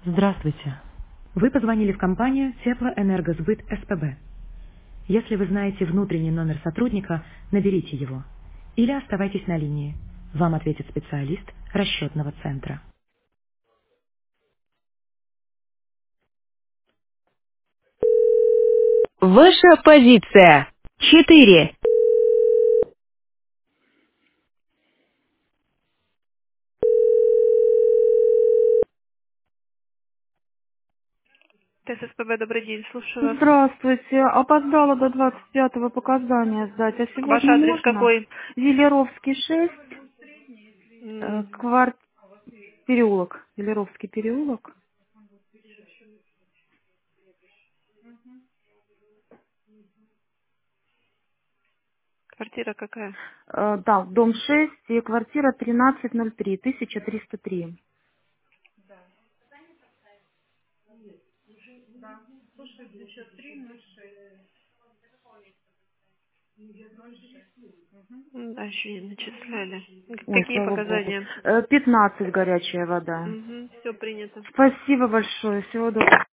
Здравствуйте. Вы позвонили в компанию Теплоэнергосбыт СПБ. Если вы знаете внутренний номер сотрудника, наберите его. Или оставайтесь на линии. Вам ответит специалист расчетного центра. Ваша позиция. 4. ТССПБ, добрый день, слушаю вас. Здравствуйте. Опоздала до 25-го показания сдать. А Ваш сегодня адрес можно? какой? Зелеровский 6, М, переулок. Зелеровский переулок. Квартира какая? Да, дом 6 и квартира 1303, 1303. Да, еще не начисляли. Ой, Какие слава богу. показания? 15 горячая вода. Все принято. Спасибо большое. Всего доброго.